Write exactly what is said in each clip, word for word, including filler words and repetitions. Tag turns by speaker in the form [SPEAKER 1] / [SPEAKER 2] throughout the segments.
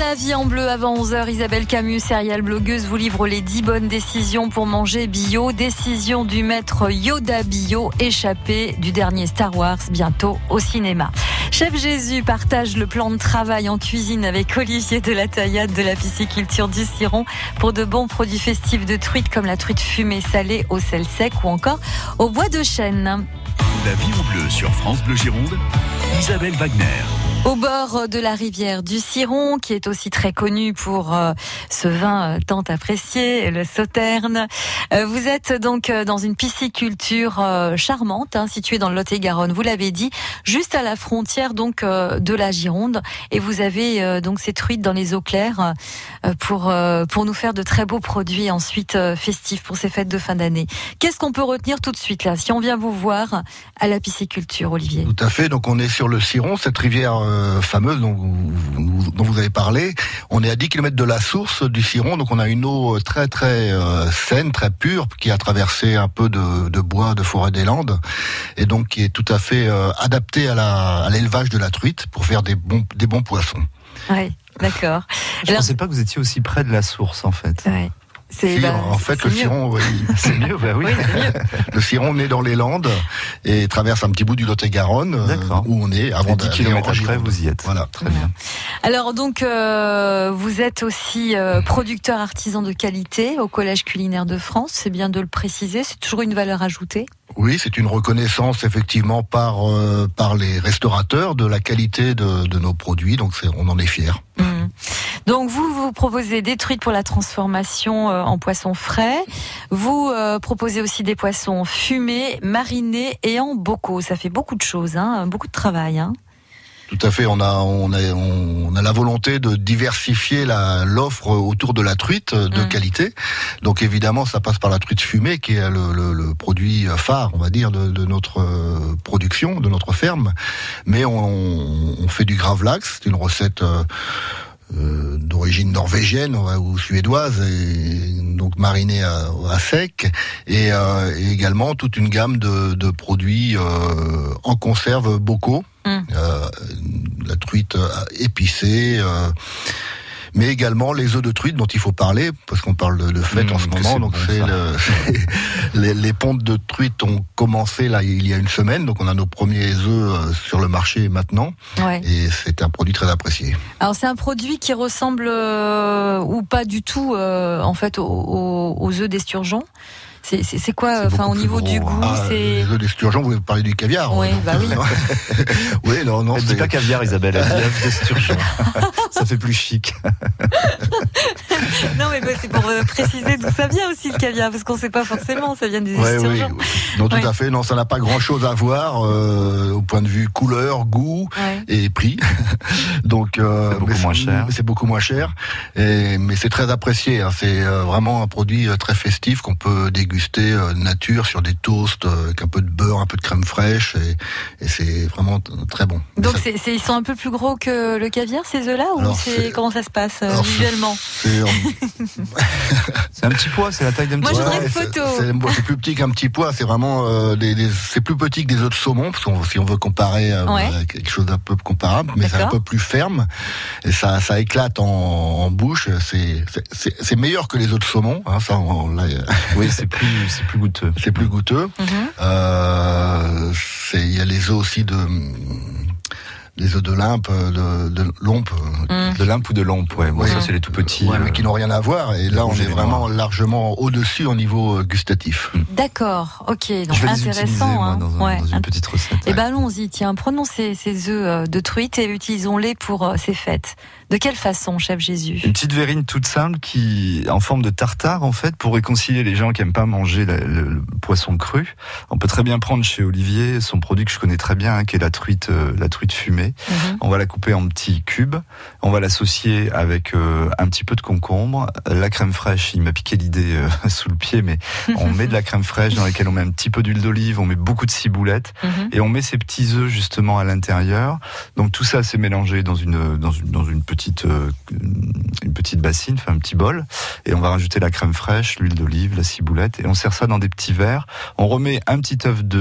[SPEAKER 1] La vie en bleu avant onze heures, Isabelle Camus, céréale blogueuse, vous livre les dix bonnes décisions pour manger bio. Décision du maître Yoda Bio, échappée du dernier Star Wars, bientôt au cinéma. Chef Jésus partage le plan de travail en cuisine avec Olivier de la Taillade de la pisciculture du Ciron pour de bons produits festifs de truite comme la truite fumée salée au sel sec ou encore au bois de chêne.
[SPEAKER 2] La vie en bleu sur France Bleu Gironde, Isabelle Wagner.
[SPEAKER 1] Au bord de la rivière du Ciron, qui est aussi très connu pour euh, ce vin euh, tant apprécié, le Sauterne. Euh, vous êtes donc euh, dans une pisciculture euh, charmante, hein, située dans le Lot-et-Garonne, vous l'avez dit, juste à la frontière donc euh, de la Gironde. Et vous avez euh, donc ces truites dans les eaux claires euh, pour euh, pour nous faire de très beaux produits ensuite euh, festifs pour ces fêtes de fin d'année. Qu'est-ce qu'on peut retenir tout de suite là, si on vient vous voir à la pisciculture, Olivier?
[SPEAKER 3] Tout à fait. Donc on est sur le Ciron, cette rivière euh, fameuse dont vous, dont vous avez parlé. On est à dix kilomètres de la source du Ciron, donc on a une eau très très euh, saine, très pure, qui a traversé un peu de, de bois, de forêt des Landes, et donc qui est tout à fait euh, adaptée à, la, à l'élevage de la truite pour faire des bons, des bons poissons.
[SPEAKER 1] Oui, d'accord.
[SPEAKER 4] Je ne pensais pas que vous étiez aussi près de la source, en fait.
[SPEAKER 1] Ouais. C'est,
[SPEAKER 3] si,
[SPEAKER 1] bah,
[SPEAKER 3] en fait, le
[SPEAKER 1] mieux.
[SPEAKER 3] Ciron, oui,
[SPEAKER 4] c'est mieux, bah oui.
[SPEAKER 1] oui c'est mieux.
[SPEAKER 3] Le Ciron naît dans les Landes et traverse un petit bout du Lot-et-Garonne, euh, où on est avant
[SPEAKER 4] dix kilomètres après, vous y êtes.
[SPEAKER 3] Voilà,
[SPEAKER 4] très bien.
[SPEAKER 1] Alors donc, euh, vous êtes aussi euh, producteur artisan de qualité au Collège culinaire de France. C'est bien de le préciser. C'est toujours une valeur ajoutée.
[SPEAKER 3] Oui, c'est une reconnaissance effectivement par euh, par les restaurateurs de la qualité de, de nos produits. Donc, c'est, on en est fiers.
[SPEAKER 1] Mmh. Donc vous, vous proposez des truites pour la transformation euh, en poissons frais. Vous euh, proposez aussi des poissons fumés, marinés et en bocaux. Ça fait beaucoup de choses, hein, beaucoup de travail. Hein.
[SPEAKER 3] Tout à fait. On a on a on a la volonté de diversifier la l'offre autour de la truite de mmh. qualité. Donc évidemment, ça passe par la truite fumée, qui est le, le, le produit phare, on va dire, de, de notre production, de notre ferme. Mais on, on fait du gravlax. C'est une recette Euh, Euh, d'origine norvégienne ou suédoise, et donc marinée à, à sec, et, euh, et également toute une gamme de, de produits euh, en conserve bocaux, mmh. euh, la truite épicée, euh, mais également les œufs de truite dont il faut parler, parce qu'on parle de, de fête mmh, en ce moment. C'est donc bon, c'est, le, c'est les, les pontes de truite ont commencé là il y a une semaine, donc on a nos premiers œufs sur le marché maintenant, ouais. Et c'est un produit très apprécié.
[SPEAKER 1] Alors c'est un produit qui ressemble euh, ou pas du tout euh, en fait aux, aux, aux œufs d'esturgeon. C'est, c'est, c'est quoi, enfin, au niveau gros. du goût,
[SPEAKER 3] ah,
[SPEAKER 1] c'est...
[SPEAKER 3] Les œufs d'esturgeon, vous parlez du caviar.
[SPEAKER 1] Oui,
[SPEAKER 3] hein,
[SPEAKER 1] bah oui.
[SPEAKER 4] oui, non, non. Elle c'est... dit pas caviar, Isabelle, elle dit œufs d'esturgeon. Ça fait plus chic.
[SPEAKER 1] Non, mais bah, c'est pour euh, préciser d'où ça vient aussi, le caviar, parce qu'on sait pas forcément, ça vient des ouais, esturgeons.
[SPEAKER 3] Oui, oui. Non, tout ouais. à fait, non, ça n'a pas grand chose à voir, euh, au point de vue couleur, goût ouais. et prix. Donc, euh,
[SPEAKER 4] c'est beaucoup
[SPEAKER 3] mais
[SPEAKER 4] moins
[SPEAKER 3] c'est,
[SPEAKER 4] cher.
[SPEAKER 3] C'est beaucoup moins cher, et, mais c'est très apprécié, hein, c'est euh, vraiment un produit euh, très festif qu'on peut déguster Euh, nature sur des toasts euh, avec un peu de beurre, un peu de crème fraîche, et, et c'est vraiment t- très bon.
[SPEAKER 1] Donc
[SPEAKER 3] ça...
[SPEAKER 1] c'est, c'est, ils sont un peu plus gros que le caviar, ces œufs-là, ou c'est, c'est... comment ça se passe euh, visuellement?
[SPEAKER 3] c'est...
[SPEAKER 4] c'est un petit pois, c'est la taille d'un petit
[SPEAKER 1] pois. Moi, je
[SPEAKER 4] pois.
[SPEAKER 1] voudrais une photo.
[SPEAKER 3] C'est, c'est, bon, c'est plus petit qu'un petit pois, c'est vraiment euh, des, des, c'est plus petit que des œufs de saumon, parce qu'on, si on veut comparer euh, ouais. à quelque chose d'un peu comparable, mais D'accord. c'est un peu plus ferme, et ça, ça éclate en, en bouche. C'est, c'est, c'est, c'est meilleur que les œufs de saumon, hein, ça. On, là,
[SPEAKER 4] oui, c'est plus C'est plus goûteux.
[SPEAKER 3] C'est plus goûteux. Mmh. Euh, c'est, il y a les œufs aussi de, les œufs de limpe, de, de lompe.
[SPEAKER 4] Mmh. De limpe ou de lompe, ouais. Bon, mmh. ça, c'est les tout petits.
[SPEAKER 3] Ouais,
[SPEAKER 4] euh...
[SPEAKER 3] mais qui n'ont rien à voir. Et là, on est vraiment largement au-dessus au niveau gustatif.
[SPEAKER 1] Mmh. D'accord. Ok. Donc,
[SPEAKER 4] je vais
[SPEAKER 1] intéressant.
[SPEAKER 4] Les
[SPEAKER 1] hein.
[SPEAKER 4] moi, dans, un,
[SPEAKER 1] ouais.
[SPEAKER 4] dans une petite recette.
[SPEAKER 1] Eh ouais. ben, allons-y. Tiens, prenons ces, ces œufs de truite et utilisons-les pour euh, ces fêtes. De quelle façon, chef Jésus?
[SPEAKER 4] Une petite verrine toute simple qui, en forme de tartare, en fait, pour réconcilier les gens qui aiment pas manger le, le, le poisson cru. On peut très bien prendre chez Olivier son produit que je connais très bien, hein, qui est la truite, euh, la truite fumée. Mm-hmm. On va la couper en petits cubes. On va l'associer avec euh, un petit peu de concombre, la crème fraîche. Il m'a piqué l'idée euh, sous le pied, mais on met de la crème fraîche dans laquelle on met un petit peu d'huile d'olive, on met beaucoup de ciboulette mm-hmm. et on met ces petits œufs justement à l'intérieur. Donc tout ça, c'est mélangé dans une dans une dans une petite Petite, euh, une petite bassine, enfin un petit bol, et on va rajouter la crème fraîche, l'huile d'olive, la ciboulette, et on sert ça dans des petits verres. On remet un petit œuf de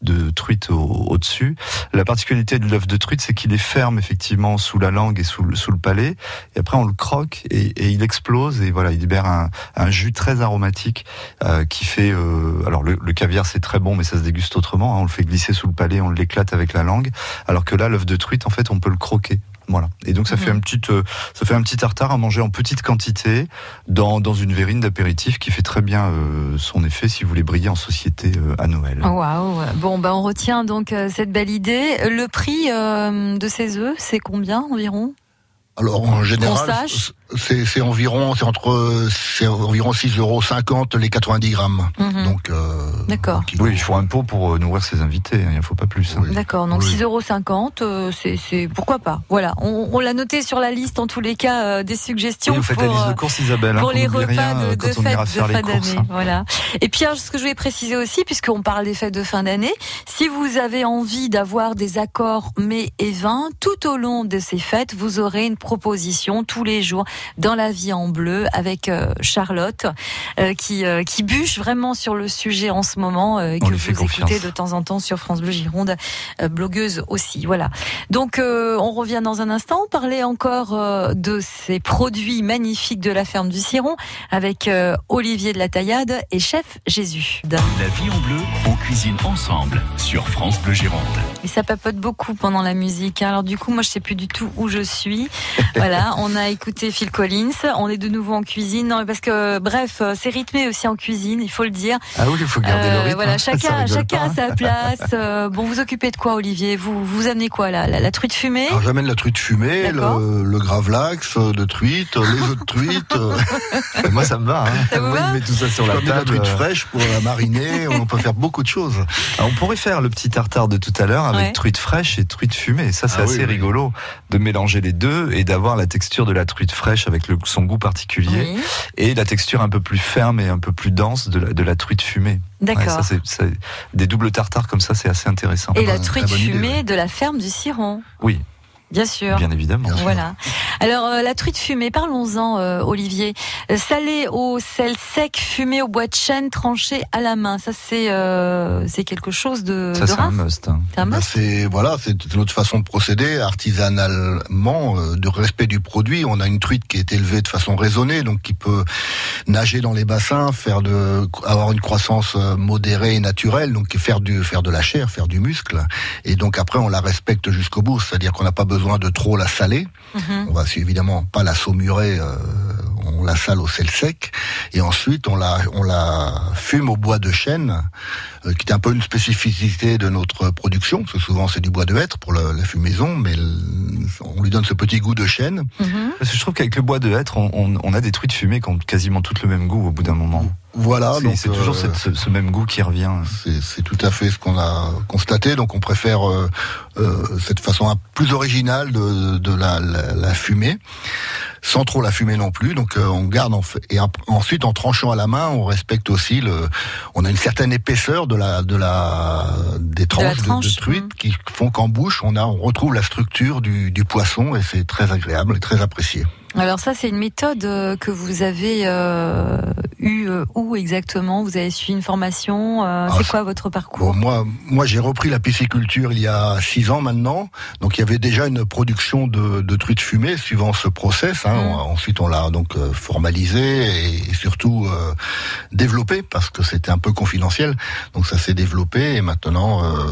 [SPEAKER 4] de truite au, au-dessus. La particularité de l'œuf de truite, c'est qu'il est ferme effectivement sous la langue et sous le, sous le palais. Et après, on le croque et, et il explose et voilà, il libère un, un jus très aromatique euh, qui fait. Euh, alors le, le caviar, c'est très bon, mais ça se déguste autrement. Hein, on le fait glisser sous le palais, on l'éclate avec la langue. Alors que là, l'œuf de truite, en fait, on peut le croquer. Voilà. Et donc ça mmh. fait un petit, euh, ça fait un petit tartare à manger en petite quantité dans dans une verrine d'apéritif qui fait très bien euh, son effet si vous voulez briller en société euh, à Noël.
[SPEAKER 1] Waouh. Bon bah on retient donc euh, cette belle idée. Le prix euh, de ces œufs, c'est combien environ ?
[SPEAKER 3] Alors en général, c'est, c'est environ, c'est entre, c'est environ six euros cinquante les quatre-vingt-dix grammes. Mmh. Donc, euh,
[SPEAKER 1] d'accord.
[SPEAKER 4] Oui, il faut un pot pour nourrir ses invités. Il ne faut pas plus. Hein.
[SPEAKER 1] Oui. D'accord. Donc oui. six euros cinquante, euh, c'est, c'est pourquoi pas. Voilà, on, on l'a noté sur la liste en tous les cas euh, des suggestions.
[SPEAKER 4] Et vous faites
[SPEAKER 1] pour,
[SPEAKER 4] la liste de courses, Isabelle.
[SPEAKER 1] Pour
[SPEAKER 4] hein,
[SPEAKER 1] les repas
[SPEAKER 4] rien,
[SPEAKER 1] de, de fête de fin d'année. Hein. Voilà. Et puis alors, ce que je voulais préciser aussi, puisqu'on parle des fêtes de fin d'année, si vous avez envie d'avoir des accords mets et vins tout au long de ces fêtes, vous aurez une proposition tous les jours dans La Vie en Bleu avec euh, Charlotte euh, qui euh, qui bûche vraiment sur le sujet en ce moment euh, que vous écoutez de temps en temps sur France Bleu Gironde, euh, blogueuse aussi. Voilà. Donc euh, on revient dans un instant, parler encore euh, de ces produits magnifiques de la ferme du Ciron avec euh, Olivier de la Taillade et Chef Jésus.
[SPEAKER 2] La Vie en Bleu, on cuisine ensemble sur France Bleu Gironde.
[SPEAKER 1] Et ça papote beaucoup pendant la musique. Alors du coup, moi je sais plus du tout où je suis. Voilà, on a écouté Phil Collins, on est de nouveau en cuisine, non, parce que bref, c'est rythmé aussi en cuisine, il faut le dire.
[SPEAKER 4] Ah oui, il faut garder euh, le rythme.
[SPEAKER 1] Voilà, chacun, chacun
[SPEAKER 4] pas.
[SPEAKER 1] a sa place. Euh, bon, vous occupez de quoi, Olivier ? Vous vous amenez quoi là, la, la truite fumée ?
[SPEAKER 3] Alors, j'amène la truite fumée, le, le gravlax de truite, les œufs de truite.
[SPEAKER 4] Moi, ça me va. Hein.
[SPEAKER 1] Ça vous
[SPEAKER 4] Moi,
[SPEAKER 1] va ?
[SPEAKER 4] je mets tout ça sur la
[SPEAKER 3] table.
[SPEAKER 4] table.
[SPEAKER 3] La truite fraîche pour la mariner, on peut faire beaucoup de choses.
[SPEAKER 4] Alors, on pourrait faire le petit tartare de tout à l'heure avec ouais. truite fraîche et truite fumée. Ça, c'est ah, assez oui, rigolo oui. de mélanger les deux et d'avoir la texture de la truite fraîche avec le, son goût particulier oui. et la texture un peu plus ferme et un peu plus dense de la, de la truite fumée.
[SPEAKER 1] D'accord.
[SPEAKER 4] Ouais, ça, c'est, c'est, des doubles tartares comme ça, c'est assez intéressant.
[SPEAKER 1] Et la truite fumée idée, ouais. de la ferme du Ciron.
[SPEAKER 4] Oui.
[SPEAKER 1] Bien sûr.
[SPEAKER 4] Bien évidemment. Bien
[SPEAKER 1] voilà. Alors, euh, la truite fumée, parlons-en, euh, Olivier. Euh, salée au sel sec, fumée au bois de chêne, tranchée à la main. Ça, c'est, euh, c'est quelque chose de,
[SPEAKER 4] ça,
[SPEAKER 1] de
[SPEAKER 4] c'est
[SPEAKER 1] rare.
[SPEAKER 4] Un must. Hein.
[SPEAKER 1] C'est un must.
[SPEAKER 3] Bah, c'est, voilà, c'est notre façon de procéder, artisanalement, euh, de respect du produit. On a une truite qui est élevée de façon raisonnée, donc qui peut nager dans les bassins, faire de, avoir une croissance modérée et naturelle, donc faire du, faire de la chair, faire du muscle. Et donc après, on la respecte jusqu'au bout. C'est-à-dire qu'on n'a pas besoin de trop la saler. Mmh. On va évidemment pas la saumurer, euh, on la sale au sel sec. Et ensuite, on la, on la fume au bois de chêne, euh, qui est un peu une spécificité de notre production, parce que souvent c'est du bois de hêtre pour la, la fumaison, mais le, on lui donne ce petit goût de chêne.
[SPEAKER 4] Mmh. Parce que je trouve qu'avec le bois de hêtre, on, on, on a des truites fumées qui ont quasiment toutes le même goût au bout d'un moment.
[SPEAKER 3] Voilà,
[SPEAKER 4] c'est,
[SPEAKER 3] donc
[SPEAKER 4] c'est toujours euh, cette, ce, ce même goût qui revient.
[SPEAKER 3] C'est, c'est tout à fait ce qu'on a constaté. Donc on préfère euh, euh, cette façon plus originale de, de la, la, la fumer, sans trop la fumer non plus. Donc euh, on garde en fait, et ensuite en tranchant à la main, on respecte aussi le. On a une certaine épaisseur de la de la des tranches de, tranche, de, de truite mmh. qui font qu'en bouche on a on retrouve la structure du, du poisson et c'est très agréable et très apprécié.
[SPEAKER 1] Alors ça, c'est une méthode que vous avez euh, eue euh, où exactement ? Vous avez suivi une formation euh, C'est quoi votre parcours ?
[SPEAKER 3] Bon, moi, moi, j'ai repris la pisciculture il y a six ans maintenant. Donc, il y avait déjà une production de, de truites fumées suivant ce process. Hein. Mmh. On, ensuite, on l'a donc euh, formalisé et, et surtout euh, développé parce que c'était un peu confidentiel. Donc, ça s'est développé et maintenant, euh,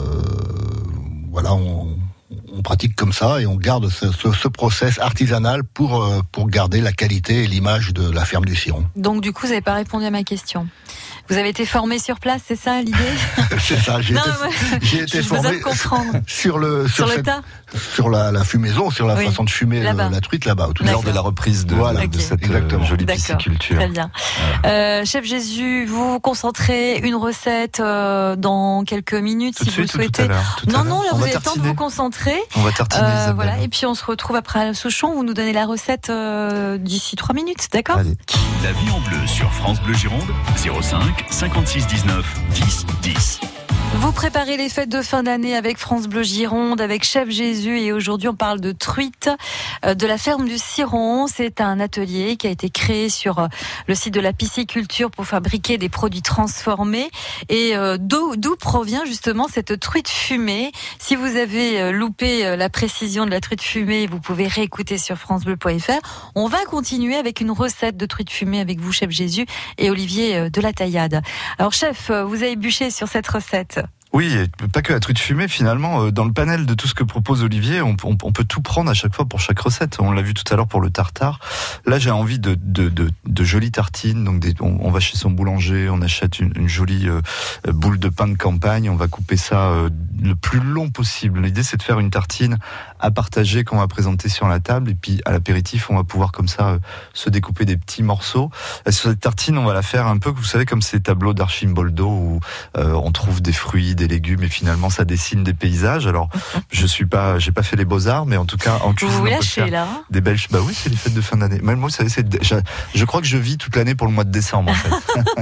[SPEAKER 3] voilà, on... on pratique comme ça et on garde ce, ce, ce process artisanal pour, euh, pour garder la qualité et l'image de la ferme du Ciron.
[SPEAKER 1] Donc du coup, vous n'avez pas répondu à ma question. Vous avez été formé sur place, c'est ça l'idée ?
[SPEAKER 3] C'est ça, j'ai non, été, moi, j'ai été formé sur le sur,
[SPEAKER 1] sur le
[SPEAKER 3] cette,
[SPEAKER 1] tas
[SPEAKER 3] sur la, la fumaison, sur la oui. façon de fumer la, la truite là-bas.
[SPEAKER 4] Tout lors de la reprise de, voilà,
[SPEAKER 1] okay.
[SPEAKER 4] de cette Exactement. jolie D'accord. pisciculture.
[SPEAKER 1] Très bien. Voilà. Euh, Chef Jésus, vous vous concentrez une recette euh, dans quelques minutes
[SPEAKER 4] tout
[SPEAKER 1] si vous le souhaitez.
[SPEAKER 4] Tout à l'heure, tout
[SPEAKER 1] non,
[SPEAKER 4] à l'heure.
[SPEAKER 1] non, là
[SPEAKER 4] on
[SPEAKER 1] vous avez le temps de vous concentrer.
[SPEAKER 4] On va tartiner.
[SPEAKER 1] Euh, voilà, et puis on se retrouve après à Souchon. Vous nous donnez la recette euh, d'ici trois minutes, d'accord ?
[SPEAKER 2] Allez. La Vie en Bleu sur France Bleu Gironde, zéro cinq cinquante-six dix-neuf dix dix.
[SPEAKER 1] Vous préparez les fêtes de fin d'année avec France Bleu Gironde, avec Chef Jésus, et aujourd'hui on parle de truite de la ferme du Ciron. C'est un atelier qui a été créé sur le site de la pisciculture pour fabriquer des produits transformés. Et d'où, d'où provient justement cette truite fumée? Si vous avez loupé la précision de la truite fumée, vous pouvez réécouter sur francebleu point f r. On va continuer avec une recette de truite fumée avec vous, Chef Jésus, et Olivier de la Taillade. Alors chef, vous avez bûché sur cette recette.
[SPEAKER 4] Oui, pas que la truite fumée, finalement. Dans le panel de tout ce que propose Olivier, on, on, on peut tout prendre à chaque fois pour chaque recette. On l'a vu tout à l'heure pour le tartare. Là, j'ai envie de, de, de, de jolies tartines. Donc, des, on, on va chez son boulanger, on achète une, une jolie euh, boule de pain de campagne. On va couper ça euh, le plus long possible. L'idée, c'est de faire une tartine à partager qu'on va présenter sur la table. Et puis, à l'apéritif, on va pouvoir comme ça euh, se découper des petits morceaux. Et sur cette tartine, on va la faire un peu, vous savez, comme ces tableaux d'Archimboldo où euh, on trouve des fruits, des légumes, et finalement ça dessine des paysages. Alors je suis pas, j'ai pas fait les beaux-arts, mais en tout cas en cuisine,
[SPEAKER 1] vous
[SPEAKER 4] on peut
[SPEAKER 1] lâchez,
[SPEAKER 4] faire
[SPEAKER 1] là
[SPEAKER 4] des belles. Bah oui, c'est les fêtes de fin d'année. Même moi, vous savez, c'est, je, je crois que je vis toute l'année pour le mois de décembre en fait.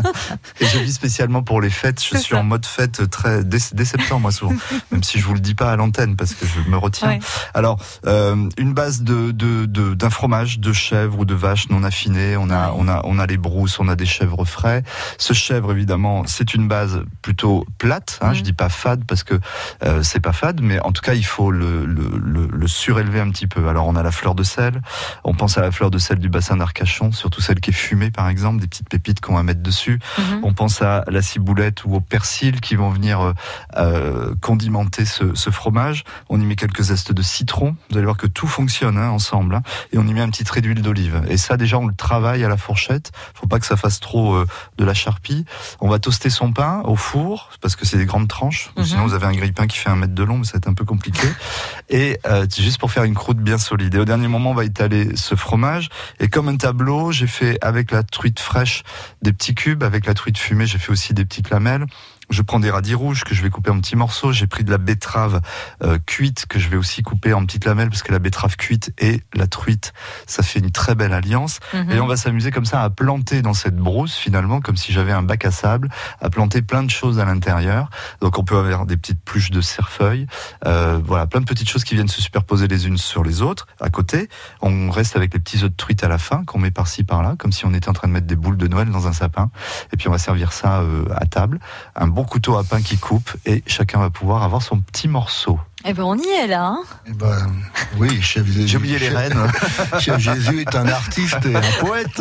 [SPEAKER 4] Et je vis spécialement pour les fêtes. Je
[SPEAKER 1] c'est
[SPEAKER 4] suis
[SPEAKER 1] ça.
[SPEAKER 4] en mode fête très dès, dès septembre, moi souvent. Même si je vous le dis pas à l'antenne parce que je me retiens.
[SPEAKER 1] Ouais.
[SPEAKER 4] Alors euh, une base de, de, de d'un fromage de chèvre ou de vache non affiné. On a,
[SPEAKER 1] Ouais.
[SPEAKER 4] on a, on a les brousses, on a des chèvres frais. Ce chèvre, évidemment, c'est une base plutôt plate. Hein,
[SPEAKER 1] Mmh.
[SPEAKER 4] Je dis pas fade parce que euh, c'est pas fade, mais en tout cas il faut le, le, le, le surélever un petit peu. Alors on a la fleur de sel, on pense à la fleur de sel du bassin d'Arcachon, surtout celle qui est fumée par exemple, des petites pépites qu'on va mettre dessus.
[SPEAKER 1] Mmh.
[SPEAKER 4] On pense à la ciboulette ou au persil qui vont venir euh, euh, condimenter ce, ce fromage. On y met quelques zestes de citron. Vous allez voir que tout fonctionne hein, ensemble. Hein, et on y met un petit trait d'huile d'olive. Et ça déjà on le travaille à la fourchette. Faut pas que ça fasse trop euh, de la charpie. On va toaster son pain au four parce que c'est des grandes tranches.
[SPEAKER 1] Mmh.
[SPEAKER 4] Sinon vous avez un grille-pain qui fait un mètre de long, mais ça va être un peu compliqué. Et euh, juste pour faire une croûte bien solide. Et au dernier moment, on va étaler ce fromage. Et comme un tableau, j'ai fait avec la truite fraîche des petits cubes. Avec la truite fumée, j'ai fait aussi des petites lamelles. Je prends des radis rouges que je vais couper en petits morceaux. J'ai pris de la betterave euh, cuite que je vais aussi couper en petites lamelles parce que la betterave cuite et la truite, ça fait une très belle alliance.
[SPEAKER 1] Mmh.
[SPEAKER 4] Et on va s'amuser comme ça à planter dans cette brousse finalement, comme si j'avais un bac à sable, à planter plein de choses à l'intérieur. Donc on peut avoir des petites pluches de cerfeuil, euh, voilà, plein de petites choses qui viennent se superposer les unes sur les autres. À côté, on reste avec les petits œufs de truite à la fin qu'on met par-ci par-là, comme si on était en train de mettre des boules de Noël dans un sapin. Et puis on va servir ça euh, à table. Un bon couteau à pain qui coupe et chacun va pouvoir avoir son petit morceau.
[SPEAKER 1] Eh ben on y est là. Hein.
[SPEAKER 3] Eh ben, oui, chef Jésus.
[SPEAKER 4] J'ai oublié les
[SPEAKER 3] chef,
[SPEAKER 4] rênes.
[SPEAKER 3] Chef Jésus est un artiste et un poète.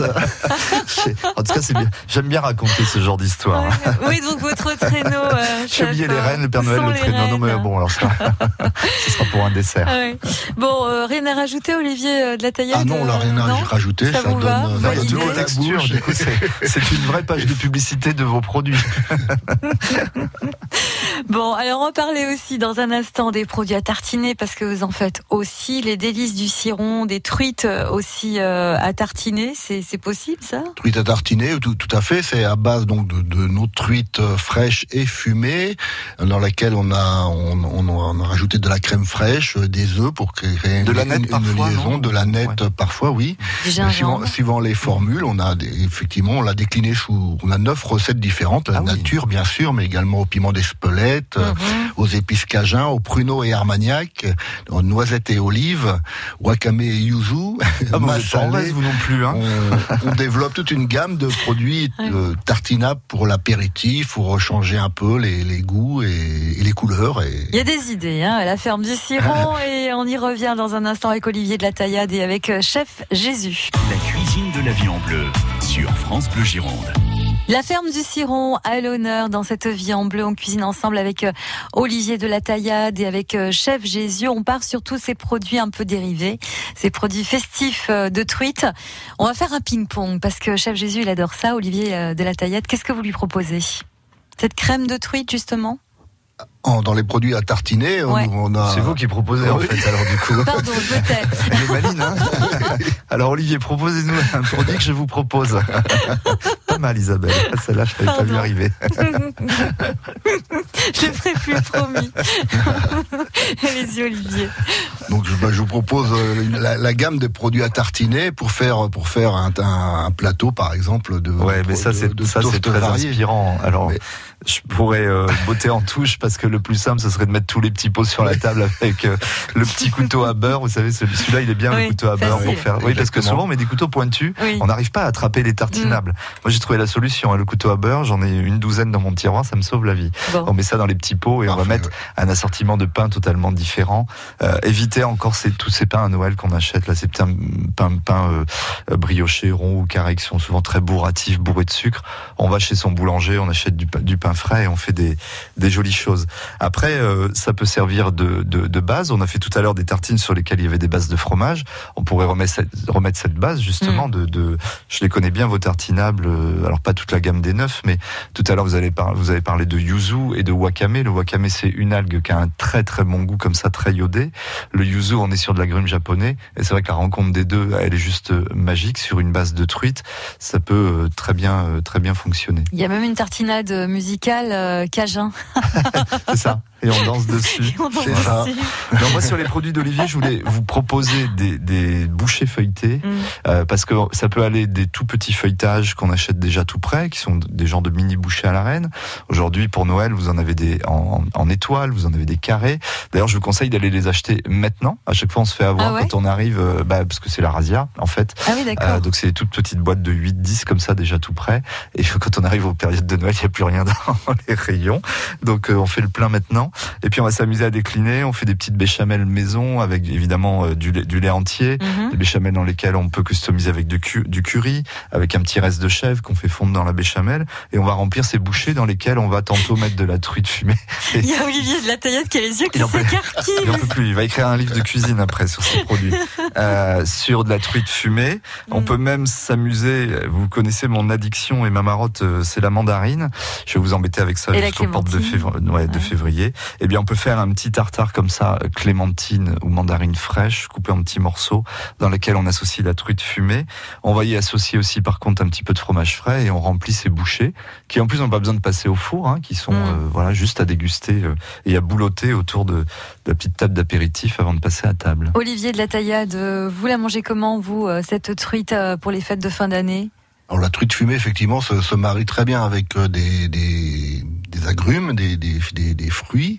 [SPEAKER 4] En tout cas, c'est bien. J'aime bien raconter ce genre d'histoire.
[SPEAKER 1] Ouais. Oui, donc votre traîneau. Euh,
[SPEAKER 4] J'ai oublié les rênes, le Père
[SPEAKER 1] Où
[SPEAKER 4] Noël,
[SPEAKER 1] sont
[SPEAKER 4] le
[SPEAKER 1] les
[SPEAKER 4] traîneau. Non, mais
[SPEAKER 1] rênes
[SPEAKER 4] bon, alors ça, ce sera pour un dessert.
[SPEAKER 1] Ah ouais. Bon, euh, rien à rajouter, Olivier euh, de la Taillade?
[SPEAKER 3] Ah non, là, rien à
[SPEAKER 1] non
[SPEAKER 3] rajouter.
[SPEAKER 1] Ça
[SPEAKER 3] Ça,
[SPEAKER 1] vous
[SPEAKER 3] donne,
[SPEAKER 1] va
[SPEAKER 3] ça donne
[SPEAKER 1] Validé.
[SPEAKER 3] de l'eau à la
[SPEAKER 4] Texture,
[SPEAKER 3] bouche.
[SPEAKER 4] du coup, c'est, c'est une vraie page de publicité de vos produits.
[SPEAKER 1] Bon, alors on va parler aussi dans un instant des produits à tartiner parce que vous en faites aussi, les délices du Ciron, des truites aussi euh, à tartiner, c'est, c'est possible ça?
[SPEAKER 3] Truite à tartiner, tout, tout à fait. C'est à base donc de, de nos truites fraîches et fumées, dans laquelle on a on, on, on a rajouté de la crème fraîche, des œufs pour créer
[SPEAKER 4] De
[SPEAKER 3] une,
[SPEAKER 4] la nette
[SPEAKER 3] une,
[SPEAKER 4] parfois,
[SPEAKER 3] une liaison,
[SPEAKER 4] non
[SPEAKER 3] de la nette
[SPEAKER 4] Ouais.
[SPEAKER 3] parfois, oui.
[SPEAKER 1] Du
[SPEAKER 3] Mais
[SPEAKER 1] gingembre.
[SPEAKER 3] Suivant, suivant les formules, on a des, effectivement on l'a décliné sous on a neuf recettes différentes, la
[SPEAKER 4] Ah oui.
[SPEAKER 3] nature bien sûr, mais également au piment d'Espelette,
[SPEAKER 1] Mhm.
[SPEAKER 3] aux épices cajun, au pruneau et armagnac, aux noisettes et olives, wakame et yuzu,
[SPEAKER 4] Ah, bon, vous êtes pas en
[SPEAKER 3] massalé.
[SPEAKER 4] reste, vous non plus, hein.
[SPEAKER 3] On, on développe toute une gamme de produits euh, tartinables pour l'apéritif, pour rechanger un peu les, les goûts et, et les couleurs. Et...
[SPEAKER 1] Il y a des idées hein, à la ferme du Ciron et on y revient dans un instant avec Olivier de la Taillade et avec euh, Chef Jésus.
[SPEAKER 2] La cuisine de la vie en bleu sur France Bleu Gironde.
[SPEAKER 1] La ferme du Ciron a l'honneur dans cette vie en bleu. On cuisine ensemble avec euh, Olivier de la Taillade et avec euh, Chef Jésus. On part sur tous ces produits un peu dérivés, ces produits festifs euh, de truite. On va faire un ping-pong parce que Chef Jésus, il adore ça. Olivier euh, de la Taillade, qu'est-ce que vous lui proposez? Cette crème de truite, justement?
[SPEAKER 3] En, dans les produits à tartiner, on-
[SPEAKER 1] Ouais.
[SPEAKER 3] on a...
[SPEAKER 4] C'est vous qui proposez, en
[SPEAKER 3] Oui.
[SPEAKER 4] fait, alors du coup.
[SPEAKER 1] Pardon, je me tais.
[SPEAKER 4] Elle est maline, hein. Alors Olivier, proposez-nous un produit que je vous propose. Pas mal, Isabelle. Celle-là, je savais pas
[SPEAKER 1] Pardon.
[SPEAKER 4] lui arriver.
[SPEAKER 1] Je le ferai plus, promis. Allez-y, Olivier.
[SPEAKER 3] Donc, je, bah, je vous propose euh, une, la, la gamme des produits à tartiner pour faire pour faire un, un, un plateau, par exemple, de
[SPEAKER 4] ouais, mais ça
[SPEAKER 3] de,
[SPEAKER 4] c'est
[SPEAKER 3] de
[SPEAKER 4] ça c'est très
[SPEAKER 3] variés.
[SPEAKER 4] inspirant. Alors.
[SPEAKER 3] Mais...
[SPEAKER 4] Je pourrais euh, botter en touche parce que le plus simple ce serait de mettre tous les petits pots sur la table avec euh, le petit couteau à beurre. Vous savez, celui-là il est bien, oui, le couteau à beurre pour faire. Oui, parce que souvent on met des couteaux pointus, oui. On n'arrive pas à attraper les tartinables. Mmh. Moi j'ai trouvé la solution, hein, le couteau à beurre, j'en ai une douzaine dans mon tiroir, ça me sauve la vie. Bon. On met ça dans les petits pots et Parfait, on va mettre ouais. un assortiment de pains totalement différent. Euh, évitez encore ces, tous ces pains à Noël qu'on achète là, ces pains, pains, pains euh, briochés, ronds ou carrés qui sont souvent très bourratifs, bourrés de sucre. On va chez son boulanger, on achète du, du pain frais et on fait des, des jolies choses. Après, euh, ça peut servir de, de, de base. On a fait tout à l'heure des tartines sur lesquelles il y avait des bases de fromage. On pourrait remettre cette, remettre cette base justement mmh. de, de. Je les connais bien vos tartinables. Alors pas toute la gamme des neufs, mais tout à l'heure vous avez par, vous avez parlé de yuzu et de wakame. Le wakame c'est une algue qui a un très très bon goût comme ça, très iodé. Le yuzu, on est sur de l'agrume japonais et c'est vrai que la rencontre des deux, elle est juste magique sur une base de truite. Ça peut très bien très bien fonctionner.
[SPEAKER 1] Il y a même une tartinade musicale euh, cajun.
[SPEAKER 4] C'est ça. Et on danse dessus.
[SPEAKER 1] on danse
[SPEAKER 4] c'est
[SPEAKER 1] dessus.
[SPEAKER 4] Ça. Non, moi, sur les produits d'Olivier, je voulais vous proposer des, des bouchées feuilletées, mm. euh, parce que ça peut aller des tout petits feuilletages qu'on achète déjà tout prêts, qui sont des genres de mini bouchées à la reine. Aujourd'hui, pour Noël, vous en avez des en, en étoiles, vous en avez des carrés. D'ailleurs, je vous conseille d'aller les acheter maintenant. À chaque fois, on se fait avoir ah ouais quand on arrive, euh, bah, parce que c'est la razzia, en fait.
[SPEAKER 1] Ah oui, d'accord. Euh,
[SPEAKER 4] donc, c'est des toutes petites boîtes de huit dix comme ça, déjà tout prêts. Et quand on arrive aux périodes de Noël, il n'y a plus rien dans les rayons. Donc, euh, on fait le plein maintenant. Et puis on va s'amuser à décliner, on fait des petites béchamels maison avec évidemment euh, du, lait, du lait entier, mm-hmm. des béchamels dans lesquels on peut customiser avec du, cu, du curry, avec un petit reste de chèvre qu'on fait fondre dans la béchamel, et on va remplir ces bouchées dans lesquelles on va tantôt mettre de la truite fumée. Et
[SPEAKER 1] il y a Olivier de la Taillade qui a les yeux qui s'écarquillent.
[SPEAKER 4] Il n'en peut plus, il va écrire un livre de cuisine après sur ces produits. Euh, sur de la truite fumée, mm. on peut même s'amuser, vous connaissez mon addiction et ma marotte, c'est la mandarine. Je vais vous embêter avec ça jusqu'aux portes de, février, ouais, ouais. de février. Et bien on peut faire un petit tartare comme ça, clémentine ou mandarine fraîche, coupée en petits morceaux, dans lesquels on associe la truite fumée. On va y associer aussi par contre un petit peu de fromage frais et on remplit ces bouchées, qui en plus n'ont pas besoin de passer au four, hein, qui sont mmh. euh, voilà juste à déguster euh, et à boulotter autour de, de la petite table d'apéritif avant de passer à table.
[SPEAKER 1] Olivier de la Taillade, vous la mangez comment vous, cette truite pour les fêtes de fin d'année ?
[SPEAKER 3] Alors la truite fumée, effectivement, se, se marie très bien avec des, des, des agrumes, des, des, des, des fruits.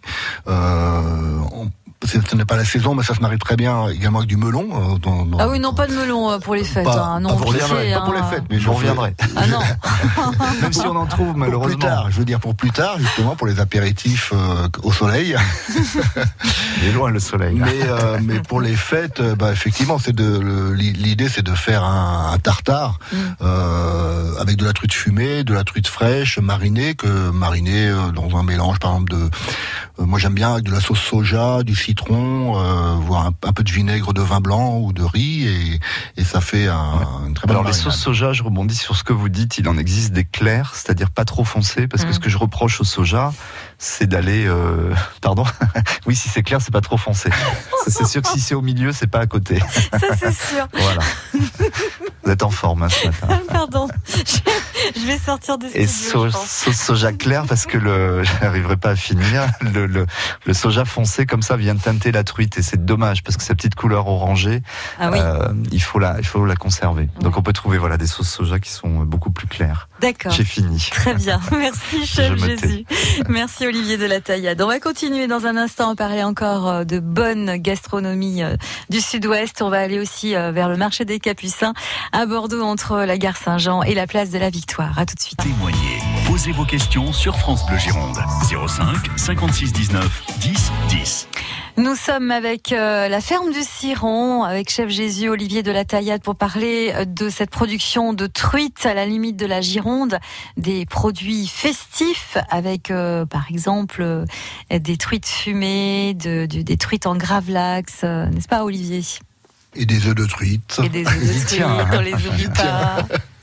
[SPEAKER 3] Euh, on, ce n'est pas la saison, mais ça se marie très bien également avec du melon. Euh, dans, dans,
[SPEAKER 1] ah oui, non, pas de melon pour les fêtes.
[SPEAKER 3] Pas,
[SPEAKER 1] hein, non,
[SPEAKER 3] pas, pour, les fêtes,
[SPEAKER 1] hein.
[SPEAKER 3] pas pour les fêtes, mais
[SPEAKER 4] je reviendrai.
[SPEAKER 1] Ah non.
[SPEAKER 4] Même si on en trouve malheureusement.
[SPEAKER 3] Pour plus tard, je veux dire pour plus tard, justement, pour les apéritifs euh, au soleil.
[SPEAKER 4] Il est loin le soleil.
[SPEAKER 3] Mais, euh, mais pour les fêtes, bah, effectivement, c'est de le, l'idée, c'est de faire un, un tartare mm. euh, avec de la truite fumée, de la truite fraîche, marinée, que marinée euh, dans un mélange, par exemple de. Euh, moi, j'aime bien avec de la sauce soja, du citron, euh, voire un, un peu de vinaigre de vin blanc ou de riz, et, et ça fait un,
[SPEAKER 4] ouais.
[SPEAKER 3] une très bonne
[SPEAKER 4] Alors
[SPEAKER 3] marinade.
[SPEAKER 4] Les sauces soja, je rebondis sur ce que vous dites, il en existe des clairs, c'est-à-dire pas trop foncés, parce mmh. que ce que je reproche au soja, c'est d'aller... Euh... Pardon. Oui, si c'est clair, c'est pas trop foncé. C'est sûr que si c'est au milieu, c'est pas à côté.
[SPEAKER 1] Ça, c'est sûr.
[SPEAKER 4] Voilà. Vous êtes en forme hein, ce matin.
[SPEAKER 1] Pardon, je, je vais sortir de studio.
[SPEAKER 4] Et so, sauce soja claire, parce que le, je n'arriverai pas à finir. Le, le, le soja foncé comme ça vient teinter la truite et c'est dommage parce que sa petite couleur orangée, ah oui. euh, il faut la, il faut la conserver. Ouais. Donc on peut trouver voilà des sauces soja qui sont beaucoup plus claires.
[SPEAKER 1] D'accord.
[SPEAKER 4] J'ai fini.
[SPEAKER 1] Très bien. Merci chef Jésus. Merci Olivier de la Taillade. On va continuer dans un instant à parler encore de bonne gastronomie du Sud-Ouest. On va aller aussi vers le marché des Capucins à Bordeaux entre la gare Saint-Jean et la place de la Victoire. À tout de suite.
[SPEAKER 2] Témoignez. Posez vos questions sur France Bleu Gironde. zéro cinq cinquante-six dix-neuf dix dix.
[SPEAKER 1] Nous sommes avec euh, la ferme du Ciron, avec chef Jésus Olivier de la Taillade pour parler de cette production de truites à la limite de la Gironde, des produits festifs avec euh, par exemple euh, des truites fumées, de, de, des truites en gravlax, euh, n'est-ce pas Olivier ?
[SPEAKER 3] Et des œufs de truite.
[SPEAKER 1] Et des œufs de truite, on les oublie pas.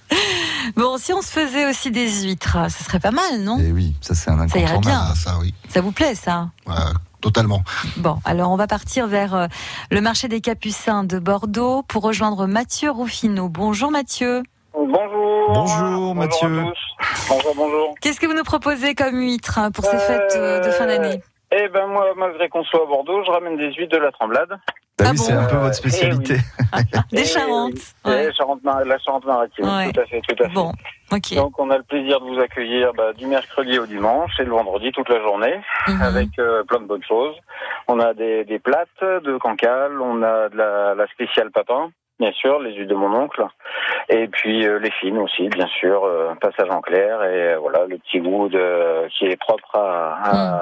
[SPEAKER 1] Bon, si on se faisait aussi des huîtres, ça serait pas mal, non ?
[SPEAKER 4] Eh oui, ça c'est un incontournable.
[SPEAKER 1] Ça irait bien.
[SPEAKER 3] Ah, ça, oui.
[SPEAKER 1] Ça vous plaît, ça ?
[SPEAKER 3] Ouais, totalement.
[SPEAKER 1] Bon, alors on va partir vers euh, le marché des Capucins de Bordeaux pour rejoindre Mathieu Roufineau. Bonjour Mathieu.
[SPEAKER 5] Bonjour.
[SPEAKER 4] Bonjour Mathieu.
[SPEAKER 5] Bonjour à tous. Bonjour, bonjour.
[SPEAKER 1] Qu'est-ce que vous nous proposez comme huître hein, pour ces fêtes euh, de fin d'année?
[SPEAKER 5] Eh ben moi, malgré qu'on soit à Bordeaux, je ramène des huîtres de la Tremblade.
[SPEAKER 4] Bah
[SPEAKER 1] Ah
[SPEAKER 4] oui,
[SPEAKER 1] bon
[SPEAKER 4] c'est un peu votre spécialité.
[SPEAKER 5] Eh oui.
[SPEAKER 1] Des
[SPEAKER 5] Eh
[SPEAKER 1] Charentes.
[SPEAKER 5] oui.
[SPEAKER 1] Ouais.
[SPEAKER 5] Eh, Charente, la Charente-Maritime,
[SPEAKER 1] Ouais.
[SPEAKER 5] tout à fait, tout à fait.
[SPEAKER 1] Bon, ok.
[SPEAKER 5] Donc on a le plaisir de vous accueillir bah, du mercredi au dimanche et le vendredi toute la journée
[SPEAKER 1] Mhm.
[SPEAKER 5] avec euh, plein de bonnes choses. On a des, des plates de cancale, on a de la, la spéciale papin, bien sûr, les huiles de mon oncle, et puis euh, les fines aussi, bien sûr, euh, passage en clair et euh, voilà le petit goût de, qui est propre à, à,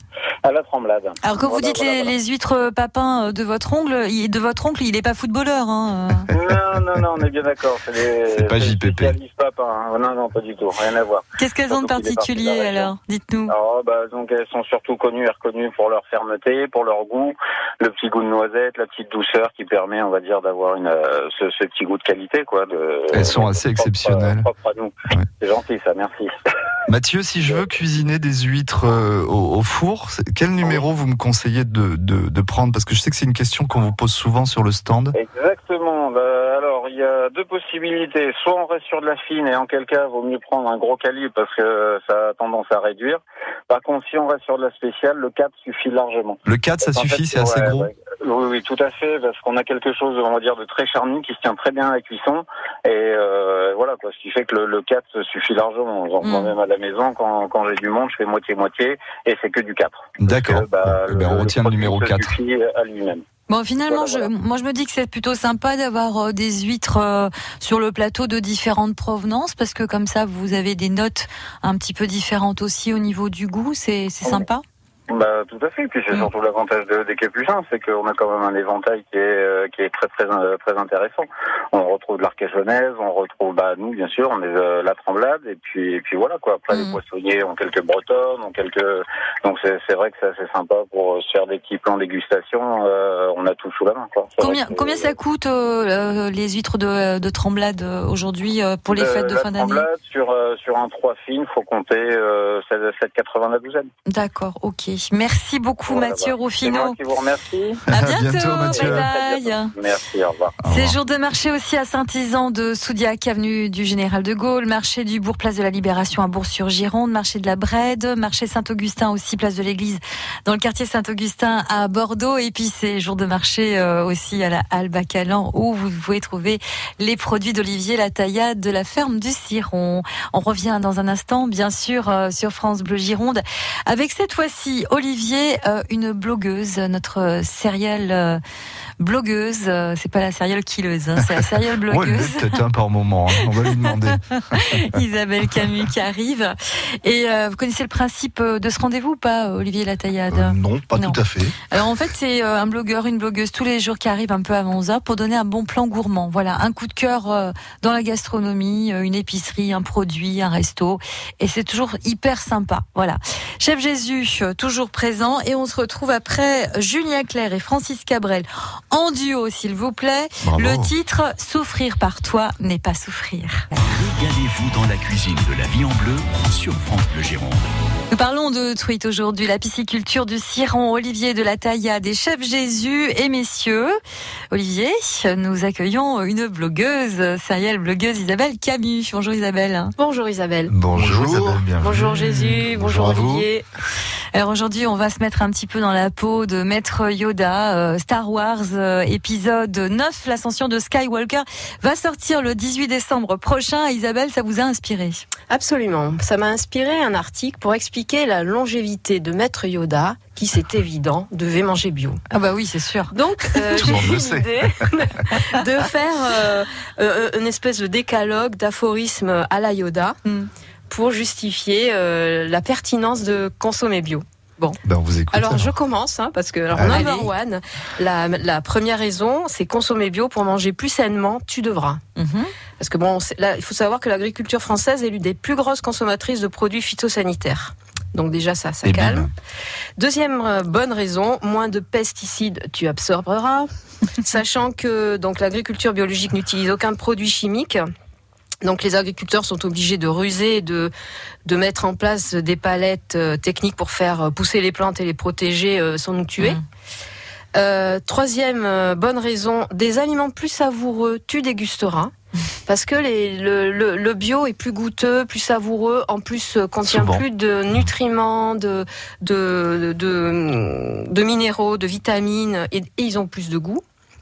[SPEAKER 5] à la Tremblade.
[SPEAKER 1] Alors quand vous
[SPEAKER 5] Voilà,
[SPEAKER 1] dites
[SPEAKER 5] voilà,
[SPEAKER 1] les,
[SPEAKER 5] voilà.
[SPEAKER 1] les huîtres papins de votre oncle, il, de votre oncle, il est pas footballeur, hein.
[SPEAKER 5] Non, non, non, on est bien d'accord. C'est, les,
[SPEAKER 4] C'est pas
[SPEAKER 5] les
[SPEAKER 4] J P P.
[SPEAKER 5] spécialistes papins, hein. Non, non, pas du tout, rien à voir.
[SPEAKER 1] Qu'est-ce qu'elles ont de
[SPEAKER 5] Surtout qu'il est parti de la
[SPEAKER 1] particulier
[SPEAKER 5] région.
[SPEAKER 1] alors? Dites-nous.
[SPEAKER 5] Oh, bah, donc elles sont surtout connues et reconnues pour leur fermeté, pour leur goût, le petit goût de noisette, la petite douceur qui permet, on va dire, d'avoir une euh, ce, ce petit goût de qualité, quoi. De,
[SPEAKER 4] Elles sont assez
[SPEAKER 5] propre,
[SPEAKER 4] exceptionnelles.
[SPEAKER 5] Propre à nous.
[SPEAKER 4] Ouais.
[SPEAKER 5] C'est gentil, ça, merci.
[SPEAKER 4] Mathieu, si je veux cuisiner des huîtres euh, au, au four, c'est- quel numéro vous me conseillez de, de, de prendre? Parce que je sais que c'est une question qu'on vous pose souvent sur le stand.
[SPEAKER 5] Exactement. Bah, alors, il y a deux possibilités. Soit on reste sur de la fine et en quel cas, vaut mieux prendre un gros calibre parce que ça a tendance à réduire. Par contre, si on reste sur de la spéciale, le quatre suffit largement.
[SPEAKER 4] Le quatre, ça
[SPEAKER 5] En fait,
[SPEAKER 4] suffit, c'est assez
[SPEAKER 5] ouais,
[SPEAKER 4] gros.
[SPEAKER 5] ouais. Oui, oui, tout à fait, parce qu'on a quelque chose, on va dire, de très charnu qui se tient très bien à la cuisson. Et euh, voilà, quoi, ce qui fait que le, le quatre suffit largement. Genre,
[SPEAKER 1] Mm.
[SPEAKER 5] moi-même à la maison, quand, quand j'ai du monde, je fais moitié-moitié, et c'est que du quatre.
[SPEAKER 4] D'accord.
[SPEAKER 5] Parce que, bah,
[SPEAKER 4] Eh ben, on retient le
[SPEAKER 5] produit
[SPEAKER 4] numéro
[SPEAKER 5] se
[SPEAKER 4] quatre.
[SPEAKER 5] suffit à lui-même.
[SPEAKER 1] Bon, finalement,
[SPEAKER 5] Voilà,
[SPEAKER 1] je, moi, je me dis que c'est plutôt sympa d'avoir euh, des huîtres euh, sur le plateau de différentes provenances, parce que comme ça, vous avez des notes un petit peu différentes aussi au niveau du goût. C'est, c'est sympa.
[SPEAKER 5] Bah, tout à fait. Puis c'est
[SPEAKER 1] Mm.
[SPEAKER 5] surtout l'avantage de, des Capucins, c'est qu'on a quand même un éventail qui est euh, qui est très très euh, très intéressant. On retrouve de l'Arcachonnaise, on retrouve bah nous bien sûr, on est euh, la Tremblade et puis et puis voilà quoi. Après
[SPEAKER 1] Mm.
[SPEAKER 5] les poissonniers ont quelques bretonnes, ont quelques donc c'est c'est vrai que c'est assez sympa pour se faire des petits plans dégustation. Euh, on a tout sous la main quoi. C'est
[SPEAKER 1] Combien,
[SPEAKER 5] vrai que,
[SPEAKER 1] combien ça coûte euh, euh, les huîtres de, de Tremblade euh, aujourd'hui euh, pour les
[SPEAKER 5] de-
[SPEAKER 1] fêtes de
[SPEAKER 5] la
[SPEAKER 1] fin d'année?
[SPEAKER 5] Tremblade, sur euh, sur un trois fines, faut compter euh, sept virgule quatre-vingts la douzaine.
[SPEAKER 1] D'accord, ok. Merci beaucoup
[SPEAKER 5] Voilà,
[SPEAKER 1] Mathieu
[SPEAKER 5] voilà. C'est moi
[SPEAKER 1] Ruffino.
[SPEAKER 5] qui vous remercie.
[SPEAKER 1] À
[SPEAKER 4] À
[SPEAKER 1] bientôt,
[SPEAKER 4] bientôt, Mathieu.
[SPEAKER 1] bye
[SPEAKER 5] Très
[SPEAKER 1] bye.
[SPEAKER 5] bientôt. Merci, au revoir.
[SPEAKER 4] Au revoir.
[SPEAKER 1] C'est jour de marché aussi à Saint-Isan de Soudiac, avenue du Général de Gaulle, marché du Bourg, place de la Libération à Bourg-sur-Gironde, marché de la Brède, marché Saint-Augustin aussi, place de l'Église dans le quartier Saint-Augustin à Bordeaux. Et puis c'est jour de marché euh, aussi à la Halle Bacalan où vous pouvez trouver les produits d'Olivier La Taillade de la ferme du Ciron. On revient dans un instant, bien sûr, euh, sur France Bleu Gironde avec cette fois-ci Olivier, euh, une blogueuse, notre serial euh, blogueuse. Euh, c'est pas la serial killeuse, hein, c'est la serial
[SPEAKER 4] Ouais, elle
[SPEAKER 1] blogueuse.
[SPEAKER 4] l'est peut-être un par moment. hein. On va lui demander.
[SPEAKER 1] Isabelle Camus qui arrive. Et euh, vous connaissez le principe de ce rendez-vous ou pas, Olivier La Taillade?
[SPEAKER 3] Euh, non, pas
[SPEAKER 1] Non.
[SPEAKER 3] tout à fait.
[SPEAKER 1] Alors en fait, c'est euh, un blogueur, une blogueuse tous les jours qui arrive un peu avant onze heures pour donner un bon plan gourmand. Voilà, un coup de cœur euh, dans la gastronomie, euh, une épicerie, un produit, un resto. Et c'est toujours hyper sympa. Voilà. Chef Jésus, euh, toujours présent. Et on se retrouve après Julien Clerc et Francis Cabrel en duo, s'il vous plaît.
[SPEAKER 3] Bravo.
[SPEAKER 1] Le titre, Souffrir par toi n'est pas souffrir.
[SPEAKER 2] Régalez-vous dans la cuisine de la vie en bleu sur France Bleu Gironde.
[SPEAKER 1] Nous parlons de truite aujourd'hui, la pisciculture du Ciron, Olivier de La Taillade et Chef Jésus. Et messieurs, Olivier, nous accueillons une blogueuse, serial blogueuse Isabelle Camus. Bonjour Isabelle.
[SPEAKER 6] Bonjour Isabelle.
[SPEAKER 4] Bonjour,
[SPEAKER 3] Bonjour.
[SPEAKER 4] Isabelle, bienvenue.
[SPEAKER 6] Bonjour Jésus.
[SPEAKER 3] Bonjour
[SPEAKER 6] Bonjour,
[SPEAKER 3] à vous.
[SPEAKER 6] Olivier.
[SPEAKER 1] Alors aujourd'hui, on va se mettre un petit peu dans la peau de Maître Yoda. Euh, Star Wars euh, épisode neuf, l'ascension de Skywalker, va sortir le dix-huit décembre prochain. Isabelle, ça vous a inspiré?
[SPEAKER 6] Absolument. Ça m'a inspiré un article pour expliquer la longévité de Maître Yoda, qui, c'est évident, devait manger bio.
[SPEAKER 1] Ah bah oui, c'est sûr.
[SPEAKER 6] Donc, euh,
[SPEAKER 4] Tout le
[SPEAKER 6] j'ai
[SPEAKER 4] monde
[SPEAKER 6] eu
[SPEAKER 4] le sait.
[SPEAKER 6] l'idée de faire euh, euh, une espèce de décalogue d'aphorismes à la Yoda
[SPEAKER 1] Mm.
[SPEAKER 6] pour justifier euh, la pertinence de consommer bio.
[SPEAKER 4] Ben, on vous écoute.
[SPEAKER 6] Alors,
[SPEAKER 4] alors.
[SPEAKER 6] je commence, hein, parce que alors,
[SPEAKER 4] Allez.
[SPEAKER 6] number one, la, la première raison, c'est consommer bio pour manger plus sainement, tu devras.
[SPEAKER 1] Mhm.
[SPEAKER 6] Parce que bon, c'est- là, il faut savoir que l'agriculture française est l'une des plus grosses consommatrices de produits phytosanitaires. Donc déjà ça, ça
[SPEAKER 4] Et
[SPEAKER 6] calme.
[SPEAKER 4] bim.
[SPEAKER 6] Deuxième euh, bonne raison, moins de pesticides, tu absorberas. Sachant que donc l'agriculture biologique n'utilise aucun produit chimique. Donc les agriculteurs sont obligés de ruser, de de mettre en place des palettes euh, techniques pour faire pousser les plantes et les protéger euh, sans nous tuer.
[SPEAKER 1] Mmh.
[SPEAKER 6] Euh, troisième euh, bonne raison, des aliments plus savoureux, tu dégusteras. parce que les, le, le, le bio est plus goûteux, plus savoureux, en plus euh, contient Souvent. plus de nutriments, de, de, de, de, de minéraux, de vitamines, et, et ils ont plus de goût.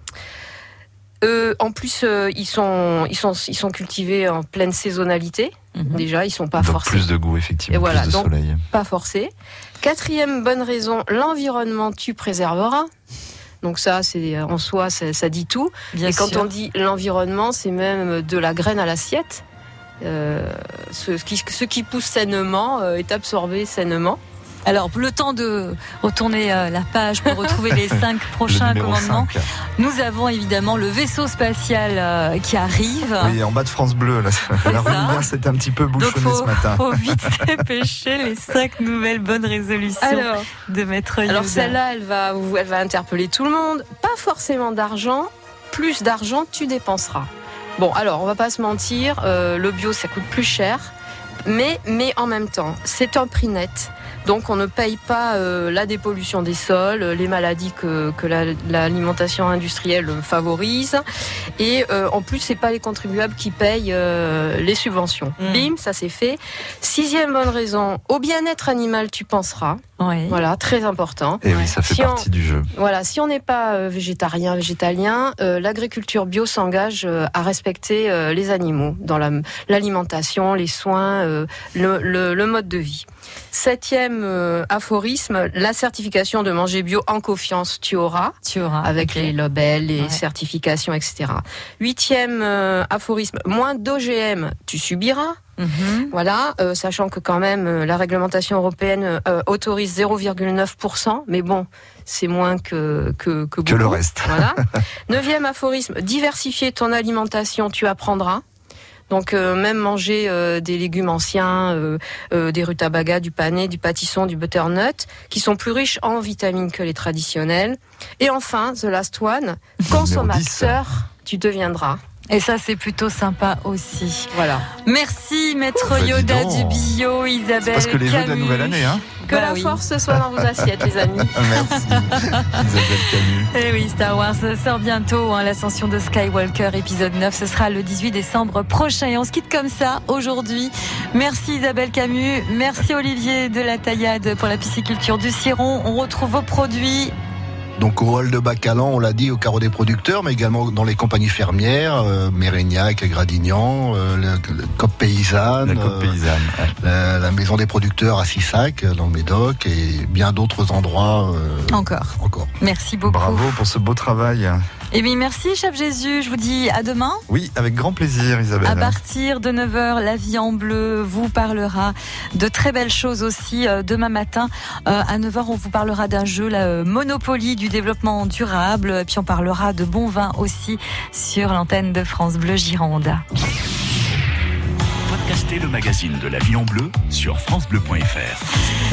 [SPEAKER 6] Euh, en plus, euh, ils sont, ils sont, ils sont cultivés en pleine saisonnalité. Mmh. Déjà, ils sont pas
[SPEAKER 4] donc
[SPEAKER 6] forcés.
[SPEAKER 4] Plus de goût, effectivement.
[SPEAKER 6] Et voilà,
[SPEAKER 4] plus de
[SPEAKER 6] donc,
[SPEAKER 4] soleil.
[SPEAKER 6] Pas forcés. Quatrième bonne raison, l'environnement tu préserveras. Donc ça, c'est en soi, ça, ça dit tout.
[SPEAKER 1] Bien
[SPEAKER 6] Et quand
[SPEAKER 1] sûr.
[SPEAKER 6] on dit l'environnement, c'est même de la graine à l'assiette. Euh, ce, ce, qui, ce qui pousse sainement euh, est absorbé sainement.
[SPEAKER 1] Alors, le temps de retourner euh, la page pour retrouver les cinq prochains commandements.
[SPEAKER 4] cinq.
[SPEAKER 1] Nous avons évidemment le vaisseau spatial euh, qui arrive.
[SPEAKER 4] Oui, en bas de France Bleu, là. La rue Lumière, c'était un petit peu bouchonné
[SPEAKER 1] Donc faut,
[SPEAKER 4] ce matin.
[SPEAKER 1] faut vite se dépêcher les cinq nouvelles bonnes résolutions
[SPEAKER 6] alors,
[SPEAKER 1] de Maître Yoda.
[SPEAKER 6] Alors celle-là, elle va, elle va interpeller tout le monde. Pas forcément d'argent. Plus d'argent, tu dépenseras. Bon, alors, on va pas se mentir. Euh, le bio, ça coûte plus cher. Mais, mais en même temps, c'est un prix net. Donc on ne paye pas euh, la dépollution des sols, les maladies que, que la, l'alimentation industrielle favorise. Et euh, en plus, c'est pas les contribuables qui payent euh, les subventions. Mmh. Bim, ça c'est fait. Sixième bonne raison, au bien-être animal, tu penseras.
[SPEAKER 1] Oui.
[SPEAKER 6] Voilà, très important.
[SPEAKER 4] Et oui, ça fait
[SPEAKER 6] si
[SPEAKER 4] partie
[SPEAKER 6] on,
[SPEAKER 4] du jeu.
[SPEAKER 6] Voilà, si on n'est pas euh, végétarien, végétalien, euh, l'agriculture bio s'engage euh, à respecter euh, les animaux dans la, l'alimentation, les soins, euh, le, le, le mode de vie. Septième euh, aphorisme, la certification de manger bio en confiance, tu auras.
[SPEAKER 1] Tu auras.
[SPEAKER 6] Avec okay. les labels, les
[SPEAKER 1] ouais.
[SPEAKER 6] certifications, et cetera. Huitième euh, aphorisme, moins d'O G M, tu subiras. Mmh. Voilà, euh, sachant que quand même euh, la réglementation européenne euh, autorise zéro virgule neuf pour cent, mais bon, c'est moins que que, que,
[SPEAKER 4] que le reste.
[SPEAKER 6] Voilà. Neuvième aphorisme, diversifier ton alimentation, tu apprendras. Donc euh, même manger euh, des légumes anciens, euh, euh, des rutabagas, du panais, du pâtisson, du butternut, qui sont plus riches en vitamines que les traditionnels. Et enfin, the last one, consommateur, tu deviendras.
[SPEAKER 1] Et ça, c'est plutôt sympa aussi.
[SPEAKER 6] Voilà.
[SPEAKER 1] Merci, Maître
[SPEAKER 4] bah,
[SPEAKER 1] Yoda du bio, Isabelle
[SPEAKER 4] C'est parce que les
[SPEAKER 1] Camus.
[SPEAKER 4] vœux de la nouvelle année, hein.
[SPEAKER 6] Que bah la oui. force soit dans vos assiettes, les amis.
[SPEAKER 4] Merci, Isabelle Camus.
[SPEAKER 1] Et oui, Star Wars sort bientôt, hein, l'ascension de Skywalker, épisode neuf. Ce sera le dix-huit décembre prochain. Et on se quitte comme ça, aujourd'hui. Merci Isabelle Camus. Merci Olivier de la Taillade pour la pisciculture du Ciron. On retrouve vos produits.
[SPEAKER 3] Donc au hall de Bacalan, on l'a dit, au carreau des producteurs, mais également dans les compagnies fermières, euh, Mérignac, Gradignan, euh, le, le C O P Paysanne,
[SPEAKER 4] la, C O P Paysanne
[SPEAKER 3] euh, ouais. la, la maison des producteurs à Sissac, dans le Médoc, et bien d'autres endroits. Euh,
[SPEAKER 1] encore.
[SPEAKER 3] Encore.
[SPEAKER 1] Merci beaucoup.
[SPEAKER 4] Bravo pour ce beau travail.
[SPEAKER 1] Eh bien, merci, Chef Jésus. Je vous dis à demain.
[SPEAKER 4] Oui, avec grand plaisir, Isabelle.
[SPEAKER 1] À partir de neuf heures, La Vie en Bleu vous parlera de très belles choses aussi. Euh, demain matin, euh, à neuf heures, on vous parlera d'un jeu, la euh, Monopoly du développement durable. Et puis, on parlera de bon vin aussi sur l'antenne de France Bleu Gironde.
[SPEAKER 2] Podcastez le magazine de La Vie en Bleu sur francebleu point f r.